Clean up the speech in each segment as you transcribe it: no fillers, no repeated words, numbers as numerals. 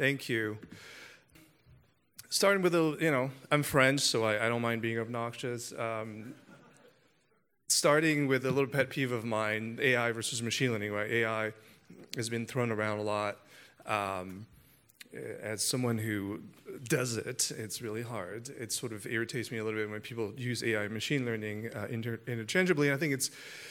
Thank you. Starting with I'm French, so I don't mind being obnoxious. Starting with a little pet peeve of mine, AI versus machine learning, right? AI has been thrown around a lot. As someone who does it, it's really hard. It sort of irritates me a little bit when people use AI and machine learning interchangeably. And I think it's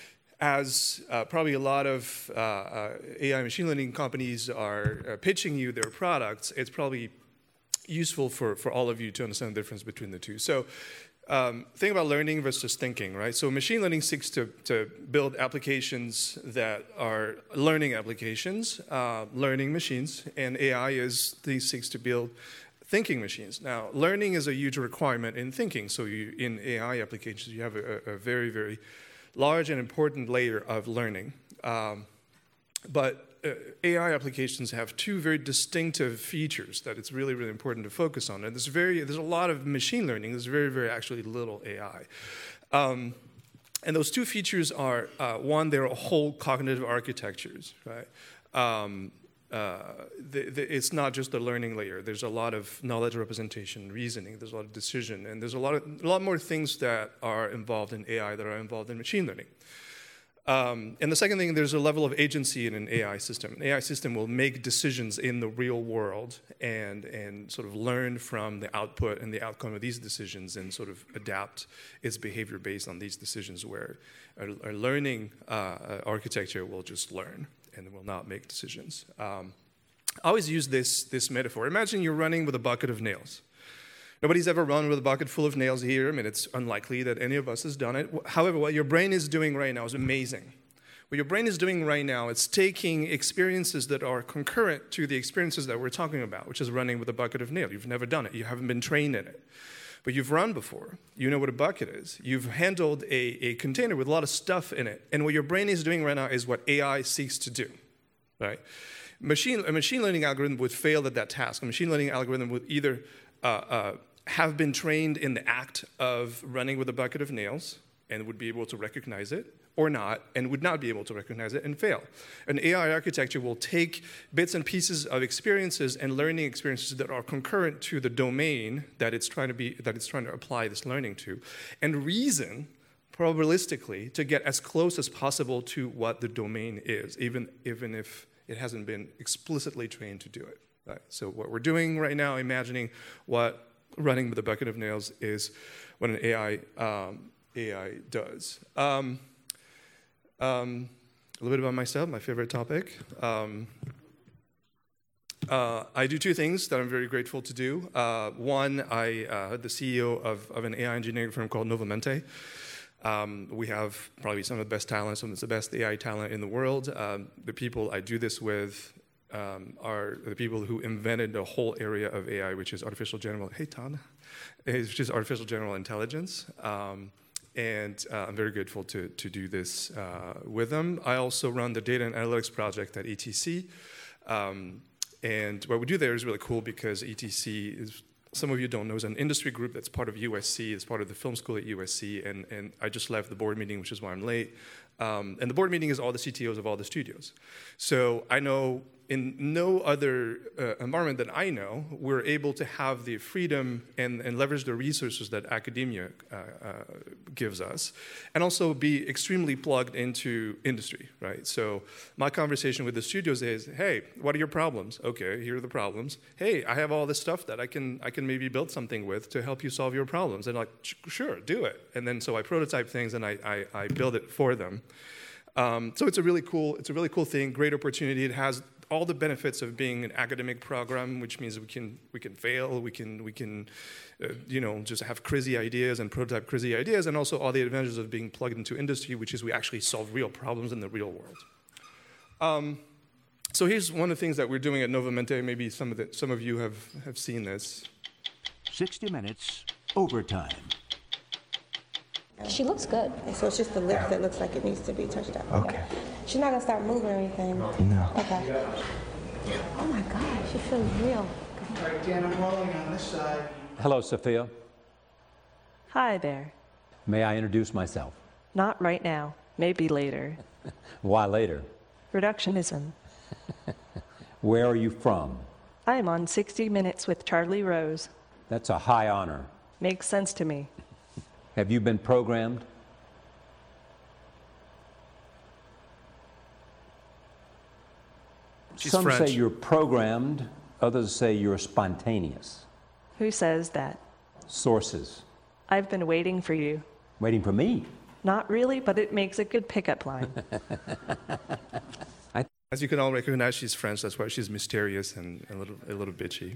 as probably a lot of AI and machine learning companies are pitching you their products, it's probably useful for all of you to understand the difference between the two. So think about learning versus thinking, right? So machine learning seeks to build applications that are learning applications, learning machines, and AI seeks to build thinking machines. Now, learning is a huge requirement in thinking. So in AI applications, you have a very, very large and important layer of learning. But AI applications have two very distinctive features that it's really, really important to focus on. And there's a lot of machine learning. There's very, very actually little AI. And those two features are, one, they're whole cognitive architectures, right? It's not just the learning layer. There's a lot of knowledge representation, reasoning. There's a lot of decision. And there's a lot more things that are involved in AI that are involved in machine learning. And the second thing, there's a level of agency in an AI system. An AI system will make decisions in the real world and sort of learn from the output and the outcome of these decisions and sort of adapt its behavior based on these decisions, where a learning architecture will just learn and will not make decisions. I always use this metaphor. Imagine you're running with a bucket of nails. Nobody's ever run with a bucket full of nails here. I mean, it's unlikely that any of us has done it. However, what your brain is doing right now is amazing. What your brain is doing right now, it's taking experiences that are concurrent to the experiences that we're talking about, which is running with a bucket of nails. You've never done it. You haven't been trained in it. But you've run before. You know what a bucket is. You've handled a container with a lot of stuff in it. And what your brain is doing right now is what AI seeks to do, right? A machine learning algorithm would fail at that task. A machine learning algorithm would either have been trained in the act of running with a bucket of nails and would be able to recognize it, or not, and would not be able to recognize it and fail. An AI architecture will take bits and pieces of experiences and learning experiences that are concurrent to the domain that it's trying to apply this learning to, and reason probabilistically to get as close as possible to what the domain is, even if it hasn't been explicitly trained to do it. Right? So what we're doing right now, imagining what running with a bucket of nails is what an AI does. A little bit about myself, my favorite topic. I do two things that I'm very grateful to do. One, I'm the CEO of an AI engineering firm called Novamente. We have probably some of the best talent, some of the best AI talent in the world. The people I do this with are the people who invented the whole area of AI, which is artificial general intelligence. And I'm very grateful to do this with them. I also run the data and analytics project at ETC. And what we do there is really cool because ETC is, some of you don't know, is an industry group that's part of USC, it's part of the film school at USC, and I just left the board meeting, which is why I'm late. And the board meeting is all the CTOs of all the studios. So I know in no other environment that I know, we're able to have the freedom and leverage the resources that academia gives us, and also be extremely plugged into industry, right? So my conversation with the studios is, hey, what are your problems? Okay, here are the problems. Hey, I have all this stuff that I can maybe build something with to help you solve your problems. And like, sure, do it. And then so I prototype things and I build it for them. So it's a really cool thing, great opportunity. It has all the benefits of being an academic program, which means we can fail, we can just have crazy ideas and prototype crazy ideas, and also all the advantages of being plugged into industry, which is we actually solve real problems in the real world. So here's one of the things that we're doing at Novamente. Maybe some of you have seen this. 60 Minutes Overtime. She looks good. So it's just the lip that looks like it needs to be touched up. Okay. She's not gonna start moving or anything. No. Okay. Oh my God, she feels real. All right, Dan, I'm rolling on this side. Hello, Sophia. Hi there. May I introduce myself? Not right now. Maybe later. Why later? Reductionism. Where are you from? I'm on 60 Minutes with Charlie Rose. That's a high honor. Makes sense to me. Have you been programmed? She's Some French. say you're programmed, others say you're spontaneous. Who says that? Sources. I've been waiting for you. Waiting for me. Not really, but it makes a good pickup line. As you can all recognize, she's French. That's why she's mysterious and a little bitchy.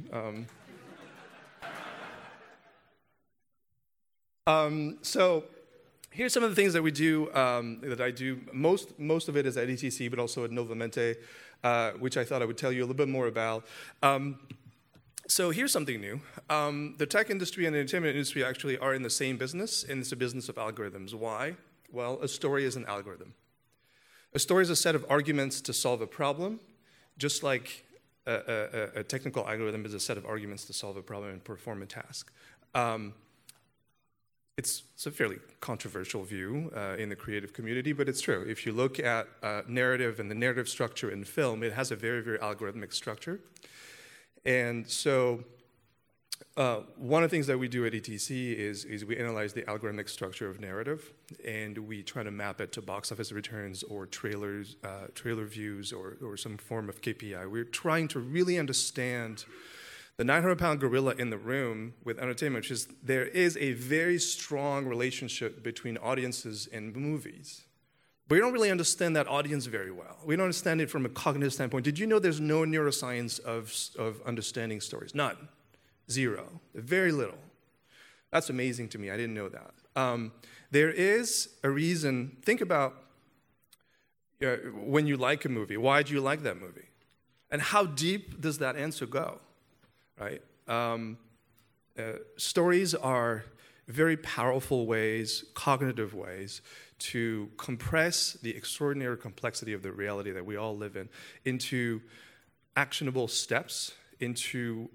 So here's some of the things that we do, that I do. Most of it is at ETC, but also at Novamente, which I thought I would tell you a little bit more about. So here's something new. The tech industry and the entertainment industry actually are in the same business, and it's a business of algorithms. Why? Well, a story is an algorithm. A story is a set of arguments to solve a problem, just like a technical algorithm is a set of arguments to solve a problem and perform a task. It's a fairly controversial view in the creative community, but it's true. If you look at narrative and the narrative structure in film, it has a very, very algorithmic structure. And so one of the things that we do at ETC is we analyze the algorithmic structure of narrative, and we try to map it to box office returns or trailers, trailer views, or some form of KPI. We're trying to really understand the 900-pound gorilla in the room with entertainment, which is there is a very strong relationship between audiences and movies. But we don't really understand that audience very well. We don't understand it from a cognitive standpoint. Did you know there's no neuroscience of understanding stories? None. Zero. Very little. That's amazing to me. I didn't know that. There is a reason. Think about when you like a movie. Why do you like that movie? And how deep does that answer go? Right? Stories are very powerful ways, cognitive ways, to compress the extraordinary complexity of the reality that we all live in into actionable steps, into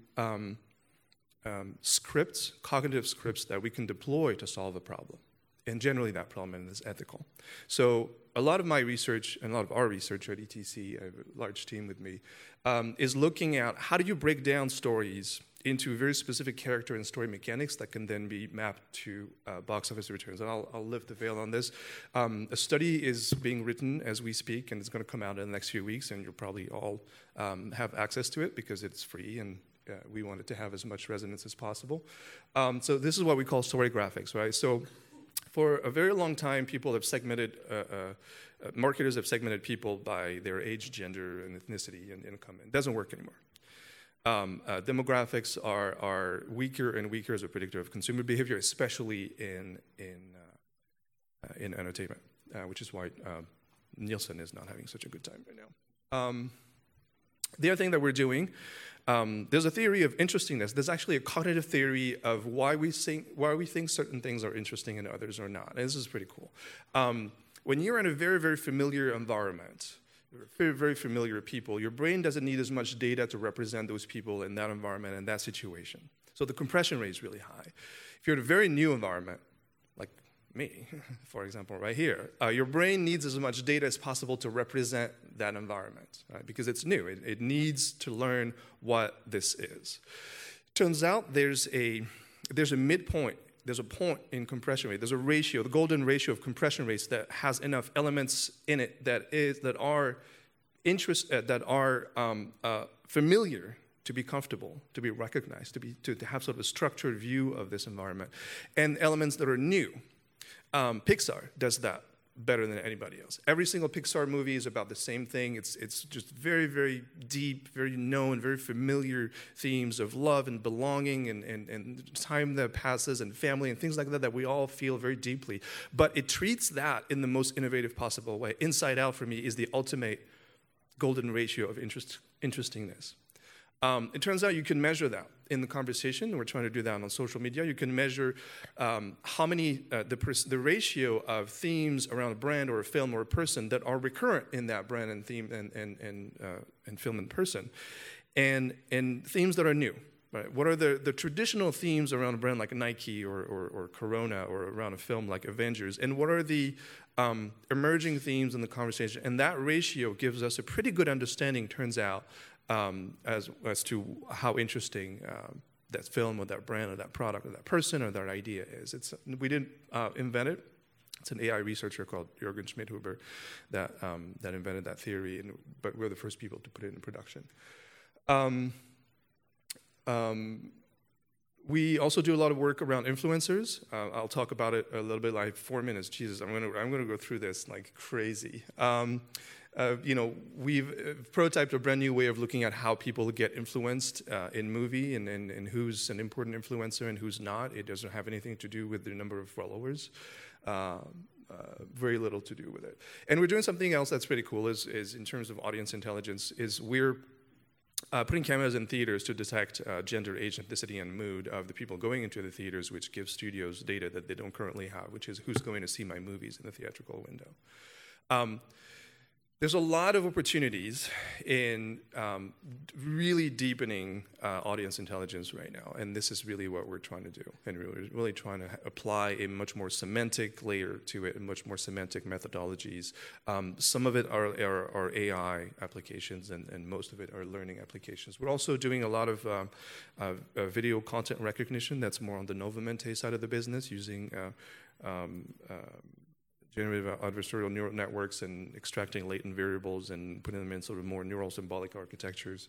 scripts, cognitive scripts that we can deploy to solve a problem. And generally that problem is ethical. So a lot of my research and a lot of our research at ETC, I have a large team with me, is looking at how do you break down stories into very specific character and story mechanics that can then be mapped to box office returns. And I'll lift the veil on this. A study is being written as we speak, and it's going to come out in the next few weeks, and you'll probably all have access to it because it's free, and we want it to have as much resonance as possible. So this is what we call story graphics, right? So for a very long time, people have segmented, marketers have segmented people by their age, gender, and ethnicity and income. It doesn't work anymore. Demographics are weaker and weaker as a predictor of consumer behavior, especially in entertainment, which is why Nielsen is not having such a good time right now. The other thing that we're doing, there's a theory of interestingness. There's actually a cognitive theory of why we think certain things are interesting and others are not. And this is pretty cool. When you're in a very, very familiar environment, very, very familiar people, your brain doesn't need as much data to represent those people in that environment and that situation. So the compression rate is really high. If you're in a very new environment, like me, for example, right here, your brain needs as much data as possible to represent that environment, right? Because it's new. It needs to learn what this is. Turns out there's a midpoint. There's a point in compression rate. There's a ratio, the golden ratio of compression rates that has enough elements in it that are familiar to be comfortable, to be recognized, to have sort of a structured view of this environment, and elements that are new. Pixar does that better than anybody else. Every single Pixar movie is about the same thing. It's just very, very deep, very known, very familiar themes of love and belonging and time that passes and family and things like that we all feel very deeply. But it treats that in the most innovative possible way. Inside Out, for me, is the ultimate golden ratio of interestingness. It turns out you can measure that in the conversation. We're trying to do that on social media. You can measure how many, the ratio of themes around a brand or a film or a person that are recurrent in that brand and theme and film and person, and themes that are new. Right? What are the traditional themes around a brand like Nike or Corona or around a film like Avengers? And what are the emerging themes in the conversation? And that ratio gives us a pretty good understanding, turns out, as to how interesting that film or that brand or that product or that person or that idea is. We didn't invent it. It's an AI researcher called Jürgen Schmidhuber that invented that theory, but we're the first people to put it in production. We also do a lot of work around influencers. I'll talk about it a little bit. Like 4 minutes. Jesus, I'm gonna go through this like crazy. We've prototyped a brand new way of looking at how people get influenced in movie and who's an important influencer and who's not. It doesn't have anything to do with the number of followers. Very little to do with it. And we're doing something else that's pretty cool is in terms of audience intelligence, is we're putting cameras in theaters to detect gender, age, ethnicity, and mood of the people going into the theaters, which gives studios data that they don't currently have, which is who's going to see my movies in the theatrical window. There's a lot of opportunities in really deepening audience intelligence right now, and this is really what we're trying to do. And we're really trying to apply a much more semantic layer to it and much more semantic methodologies. Some of it are AI applications, and most of it are learning applications. We're also doing a lot of video content recognition that's more on the Novamente side of the business, using generative adversarial neural networks and extracting latent variables and putting them in sort of more neural symbolic architectures.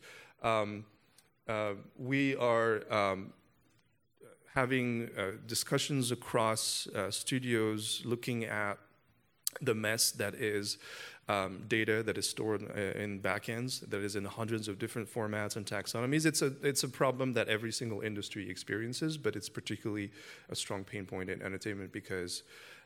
We are having discussions across studios looking at the mess that is data that is stored in backends, that is in hundreds of different formats and taxonomies. It's a problem that every single industry experiences, but it's particularly a strong pain point in entertainment because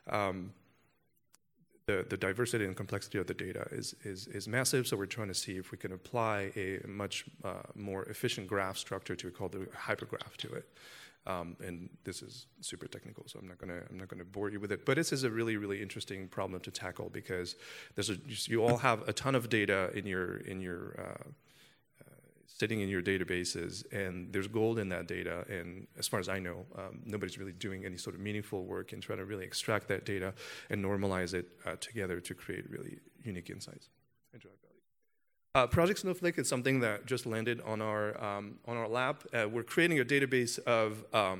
the diversity and complexity of the data is massive, so we're trying to see if we can apply a much more efficient graph structure to it called the hypergraph to it. And this is super technical, so I'm not gonna bore you with it. But this is a really, really interesting problem to tackle because you all have a ton of data in your sitting in your databases, and there's gold in that data, and as far as I know, nobody's really doing any sort of meaningful work in trying to really extract that data and normalize it together to create really unique insights. Project Snowflake is something that just landed on our lap. We're creating a database of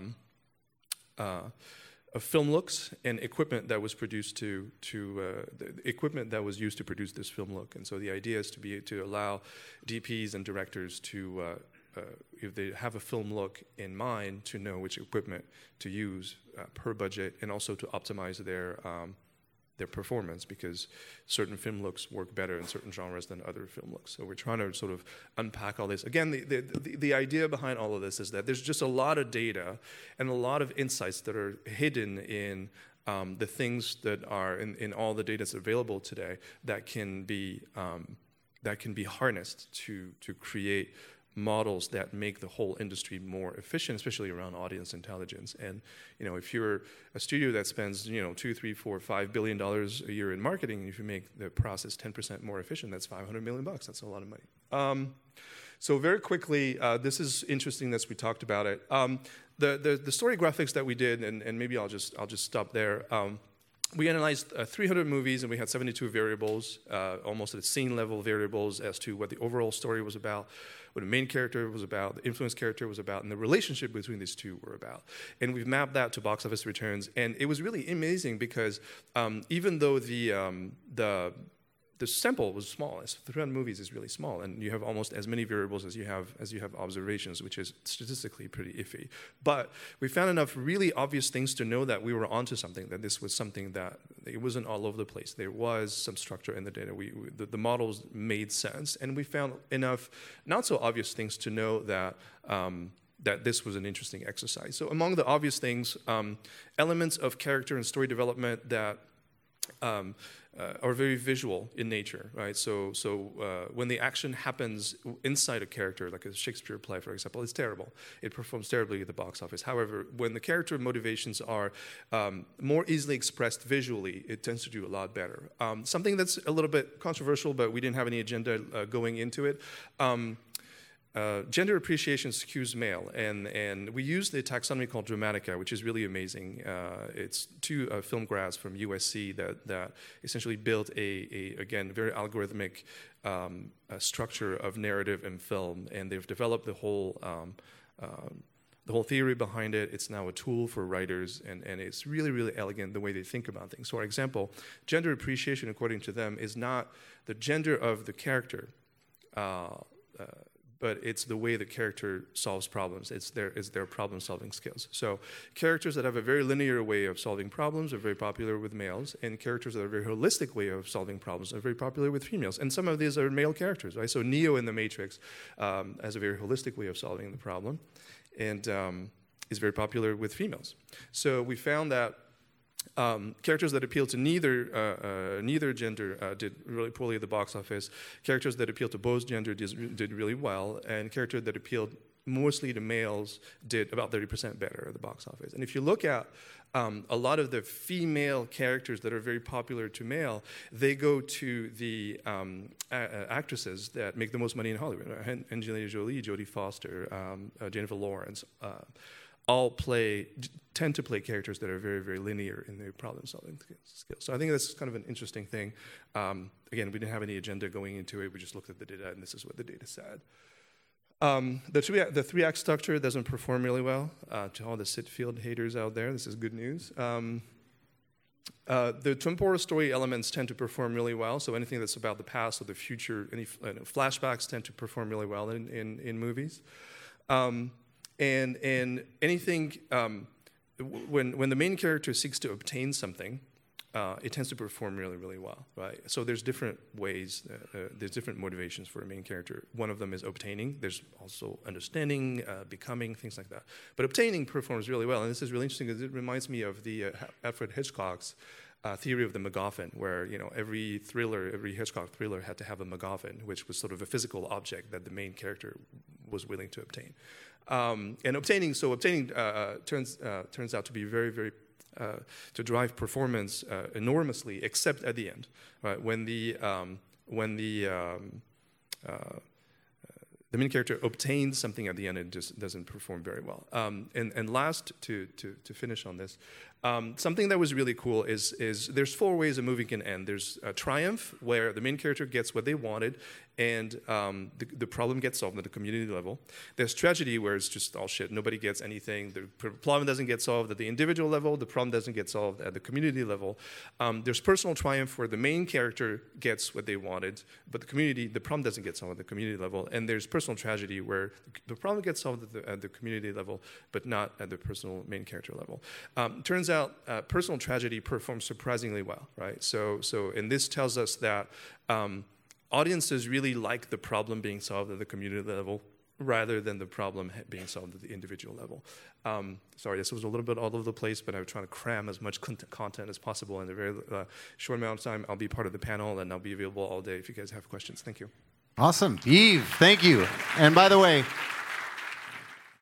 film looks and equipment that was produced the equipment that was used to produce this film look. And so the idea is to allow DPs and directors to, if they have a film look in mind, to know which equipment to use per budget, and also to optimize their performance, because certain film looks work better in certain genres than other film looks. So we're trying to sort of unpack all this. Again, the idea behind all of this is that there's just a lot of data and a lot of insights that are hidden in the things that are in all the data that's available today that can be harnessed to create models that make the whole industry more efficient, especially around audience intelligence. And if you're a studio that spends $2, $3, $4, $5 billion a year in marketing, if you make the process 10% more efficient, that's $500 million. That's a lot of money. So very quickly, this is interesting that we talked about it. The story graphics that we did, and maybe I'll just stop there. We analyzed 300 movies, and we had 72 variables, almost at scene level variables as to what the overall story was about, what the main character was about, the influence character was about, and the relationship between these two were about. And we've mapped that to box office returns, and it was really amazing because even though the sample was small, 300 movies is really small, and you have almost as many variables as you have observations, which is statistically pretty iffy. But we found enough really obvious things to know that we were onto something, that this was something that it wasn't all over the place. There was some structure in the data. The models made sense, and we found enough not so obvious things to know that that this was an interesting exercise. So among the obvious things, elements of character and story development that are very visual in nature, right? So when the action happens inside a character, like a Shakespeare play, for example, it's terrible. It performs terribly at the box office. However, when the character motivations are more easily expressed visually, it tends to do a lot better. Something that's a little bit controversial, but we didn't have any agenda going into it. gender appreciation skews male, and we use the taxonomy called Dramatica, which is really amazing. It's two film grads from USC that essentially built again, very algorithmic structure of narrative in film, and they've developed the whole theory behind it. It's now a tool for writers, and it's really, really elegant the way they think about things. So, for example, gender appreciation, according to them, is not the gender of the character, but it's the way the character solves problems. It's their problem-solving skills. So characters that have a very linear way of solving problems are very popular with males, and characters that have a very holistic way of solving problems are very popular with females. And some of these are male characters, right? So Neo in The Matrix has a very holistic way of solving the problem, and is very popular with females. So we found that characters that appeal to neither gender did really poorly at the box office. Characters that appeal to both gender did really well, and characters that appealed mostly to males did about 30% better at the box office. And if you look at a lot of the female characters that are very popular to male, they go to the actresses that make the most money in Hollywood. Angelina Jolie, Jodie Foster, Jennifer Lawrence. All tend to play characters that are very, very linear in their problem-solving skills. So I think that's kind of an interesting thing. Again, we didn't have any agenda going into it. We just looked at the data, and this is what the data said. The three-act structure doesn't perform really well. To all the Sitfield haters out there, this is good news. The temporal story elements tend to perform really well. So anything that's about the past or the future, any flashbacks tend to perform really well in movies. And anything, when the main character seeks to obtain something, it tends to perform really, really well, right? So there's different ways, there's different motivations for a main character. One of them is obtaining. There's also understanding, becoming, things like that. But obtaining performs really well, and this is really interesting because it reminds me of the Alfred Hitchcock's theory of the MacGuffin, where every Hitchcock thriller had to have a MacGuffin, which was sort of a physical object that the main character was willing to obtain. And obtaining turns out to be very, very to drive performance enormously, except at the end, right? When the main character obtains something at the end, it just doesn't perform very well. And last, to finish on this, something that was really cool is there's 4 ways a movie can end. There's triumph, where the main character gets what they wanted, and the problem gets solved at the community level. There's tragedy, where it's just all shit. Nobody gets anything. The problem doesn't get solved at the individual level. The problem doesn't get solved at the community level. There's personal triumph, where the main character gets what they wanted, but the problem doesn't get solved at the community level. And there's personal tragedy, where the problem gets solved at the community level, but not at the personal main character level. Turns out personal tragedy performs surprisingly well, right? So and this tells us that audiences really like the problem being solved at the community level rather than the problem being solved at the individual level. Sorry, this was a little bit all over the place, but I was trying to cram as much content as possible in a very short amount of time. I'll be part of the panel, and I'll be available all day if you guys have questions. Thank you. Awesome. Yves, thank you. And by the way,